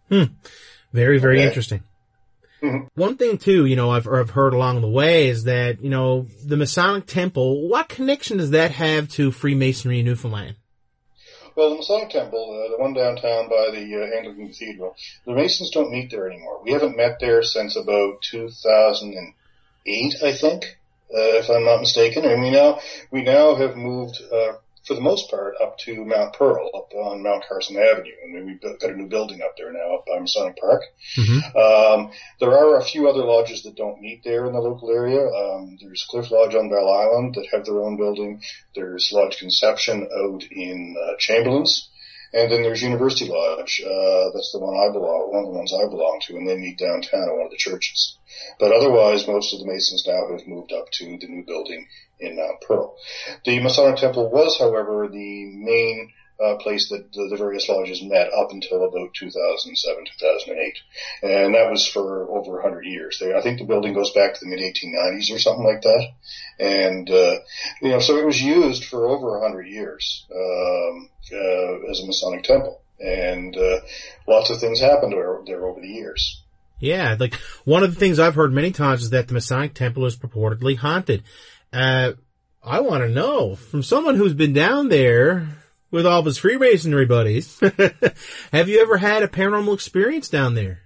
Hmm. Very, very okay. interesting. Mm-hmm. One thing too, you know, I've, or I've heard along the way is that, you know, the Masonic Temple, what connection does that have to Freemasonry in Newfoundland? Well, the Masonic Temple, uh, the one downtown by the uh, Anglican Cathedral, the Masons don't meet there anymore. We haven't met there since about two thousand eight, I think, uh, if I'm not mistaken. And we now, we now have moved, uh, for the most part, up to Mount Pearl, up on Mount Carson Avenue. And we've got a new building up there now, up by Masonic Park. Mm-hmm. Um, there are a few other lodges that don't meet there in the local area. Um, there's Cliff Lodge on Bell Island that have their own building. There's Lodge Conception out in uh, Chamberlain's. And then there's University Lodge. Uh, that's the one I belong, one of the ones I belong to, and they meet downtown at one of the churches. But otherwise, most of the Masons now have moved up to the new building in Mount Pearl. The Masonic Temple was, however, the main uh, place that the, the various lodges met up until about two thousand seven, two thousand eight. And that was for over one hundred years. They, I think the building goes back to the mid eighteen nineties or something like that. And, uh, you know, so it was used for over one hundred years um, uh, as a Masonic Temple. And uh, lots of things happened there, there over the years. Yeah, like one of the things I've heard many times is that the Masonic Temple is purportedly haunted. Uh, I want to know from someone who's been down there with all of his Freemasonry buddies, have you ever had a paranormal experience down there?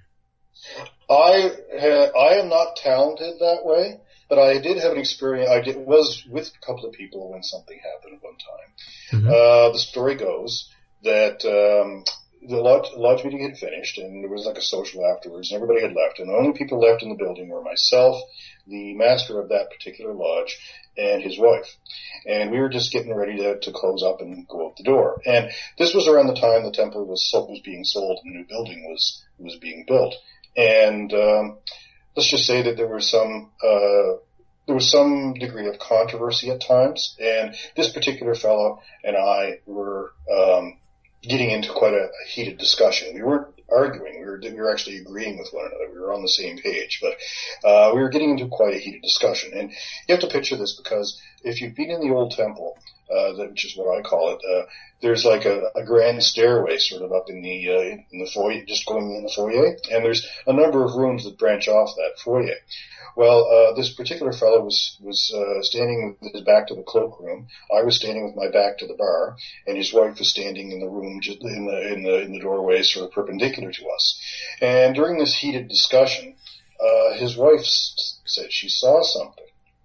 I ha- I am not talented that way, but I did have an experience. I did, was with a couple of people when something happened at one time. Mm-hmm. Uh, the story goes that um, the lodge, lodge meeting had finished, and there was like a social afterwards, and everybody had left, and the only people left in the building were myself, the master of that particular lodge, and his wife. And we were just getting ready to, to close up and go out the door. And this was around the time the temple was, was being sold and the new building was, was being built. And, um, let's just say that there was some, uh, there was some degree of controversy at times. And this particular fellow and I were, um, getting into quite a, a heated discussion. We weren't arguing. We were, we were actually agreeing with one another. We were on the same page, but, uh, we were getting into quite a heated discussion. And you have to picture this because if you've been in the old temple, uh, that, which is what I call it, uh, there's like a, a grand stairway sort of up in the, uh, in the foyer, just going in the foyer. And there's a number of rooms that branch off that foyer. Well, uh, this particular fellow was, was, uh, standing with his back to the cloakroom. I was standing with my back to the bar, and his wife was standing in the room, just in the, in the, in the doorway, sort of perpendicular to us. And during this heated discussion, uh, his wife s- said she saw something.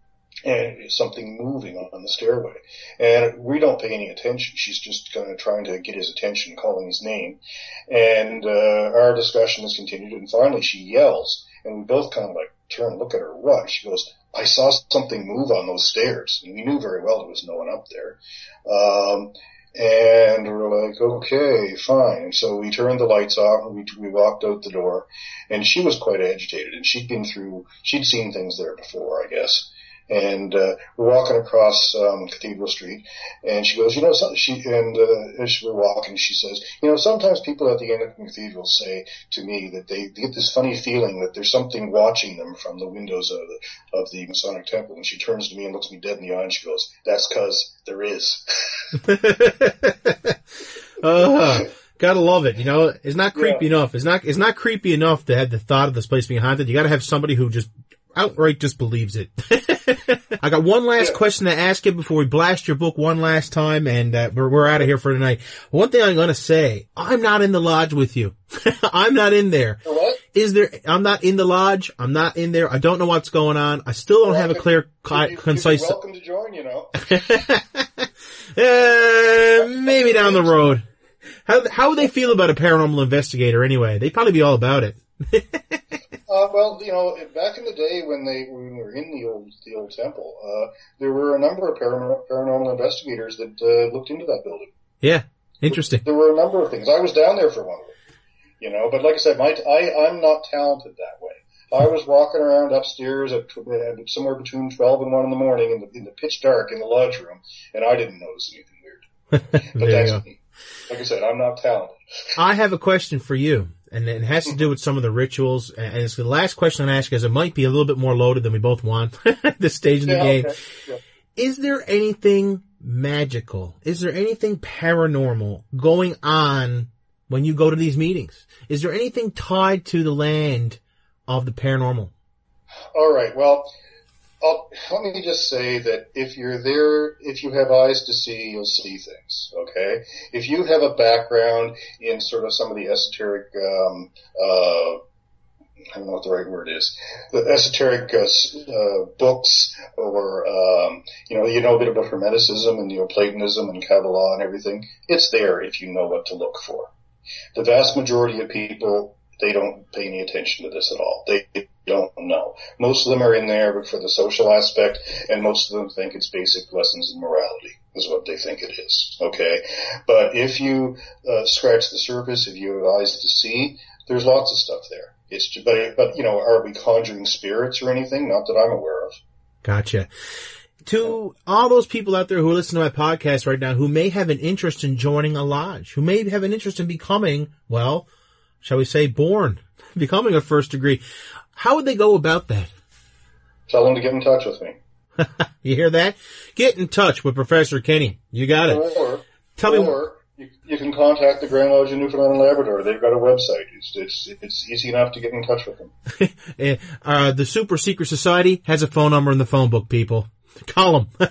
And something moving on the stairway. And we don't pay any attention. She's just kind of trying to get his attention, calling his name. And, uh, our discussion has continued, and finally she yells, and we both kind of like turn and look at her. What? She goes, I saw something move on those stairs. And we knew very well there was no one up there. Um, and we're like, okay, fine. So we turned the lights off, and we, we walked out the door, and she was quite agitated, and she'd been through, she'd seen things there before, I guess. And, uh, we're walking across, um, Cathedral Street, and she goes, you know, some, she, and, uh, as we're walking, she says, you know, sometimes people at the Anglican Cathedral say to me that they, they get this funny feeling that there's something watching them from the windows of the, of the Masonic Temple. And she turns to me and looks me dead in the eye, and she goes, that's 'cause there is. uh, gotta love it. You know, it's not creepy yeah. enough. It's not, it's not creepy enough to have the thought of this place being haunted. You gotta have somebody who just outright just believes it. I got one last yeah. question to ask you before we blast your book one last time, and uh, we're, we're out of here for tonight. One thing I'm going to say, I'm not in the lodge with you. I'm not in there. What? Is there, I'm not in the lodge. I'm not in there. I don't know what's going on. I still don't well, have a clear, you'd, you'd, concise... You're welcome to join, you know. uh, maybe down the road. How, how would they feel about a paranormal investigator anyway? They'd probably be all about it. Uh, well, you know, back in the day when they when we were in the old the old temple, uh, there were a number of paranormal, paranormal investigators that uh, looked into that building. Yeah, interesting. There were a number of things. I was down there for one of them, you know. But like I said, my I I'm not talented that way. I was walking around upstairs at somewhere between twelve and one in the morning in the in the pitch dark in the lodge room, and I didn't notice anything weird. But that's me. Like I said, I'm not talented. I have a question for you. And it has to do with some of the rituals. And it's the last question I ask, because it might be a little bit more loaded than we both want at this stage in the yeah, game. Okay. Yeah. Is there anything magical? Is there anything paranormal going on when you go to these meetings? Is there anything tied to the land of the paranormal? All right. Well, I'll, let me just say that if you're there, if you have eyes to see, you'll see things, okay? If you have a background in sort of some of the esoteric, um, uh, I don't know what the right word is, the esoteric uh, uh, books, or, um, you know, you know a bit about Hermeticism and Neoplatonism and Kabbalah and everything, it's there if you know what to look for. The vast majority of people, they don't pay any attention to this at all. They don't know. Most of them are in there for the social aspect, and most of them think it's basic lessons in morality is what they think it is, okay? But if you uh, scratch the surface, if you have eyes to see, there's lots of stuff there. It's just, but, but, you know, are we conjuring spirits or anything? Not that I'm aware of. Gotcha. To all those people out there who are listening to my podcast right now who may have an interest in joining a lodge, who may have an interest in becoming, well, shall we say, born, becoming a first degree, how would they go about that? Tell them to get in touch with me. You hear that? Get in touch with Professor Kenny. You got it. Or, Tell or, me. You, you can contact the Grand Lodge of Newfoundland and Labrador. They've got a website. It's, it's, it's easy enough to get in touch with them. uh, the Super Secret Society has a phone number in the phone book, people. Call them.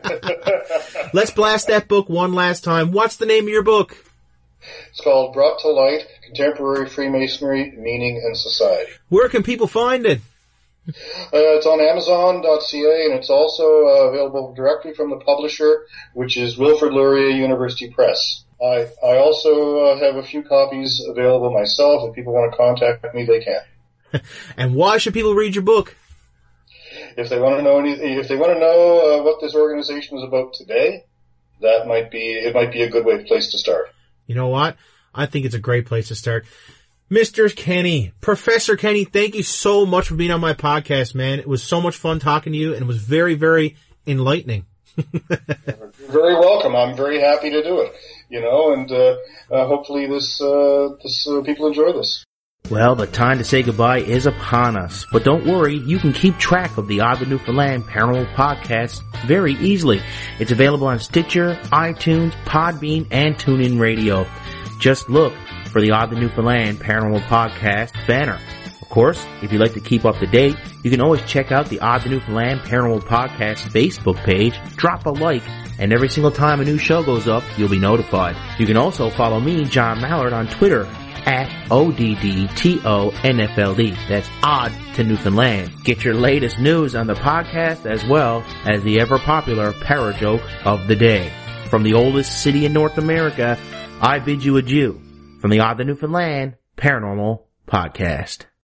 Let's blast that book one last time. What's the name of your book? It's called Brought to Light, Contemporary Freemasonry, Meaning and Society. Where can people find it? Uh, it's on Amazon dot C A, and it's also uh, available directly from the publisher, which is Wilfrid Laurier University Press. I, I also uh, have a few copies available myself. If people want to contact me, they can. And why should people read your book? If they want to know any, if they want to know uh, what this organization is about today, that might be, it might be a good way, place to start. You know what? I think it's a great place to start. Mister Kenny, Professor Kenny, thank you so much for being on my podcast, man. It was so much fun talking to you, and it was very, very enlightening. You're very welcome. I'm very happy to do it. You know, and uh, uh hopefully this, uh, this uh, people enjoy this. Well, the time to say goodbye is upon us. But don't worry, you can keep track of the Odd the Newfoundland Paranormal Podcast very easily. It's available on Stitcher, iTunes, Podbean, and TuneIn Radio. Just look for the Odd the Newfoundland Paranormal Podcast banner. Of course, if you'd like to keep up to date, you can always check out the Odd the Newfoundland Paranormal Podcast Facebook page, drop a like, and every single time a new show goes up, you'll be notified. You can also follow me, John Mallard, on Twitter, at O D D T O N F L D. That's Odd to Newfoundland. Get your latest news on the podcast as well as the ever-popular Parajoke of the Day. From the oldest city in North America, I bid you adieu from the Odd to Newfoundland Paranormal Podcast.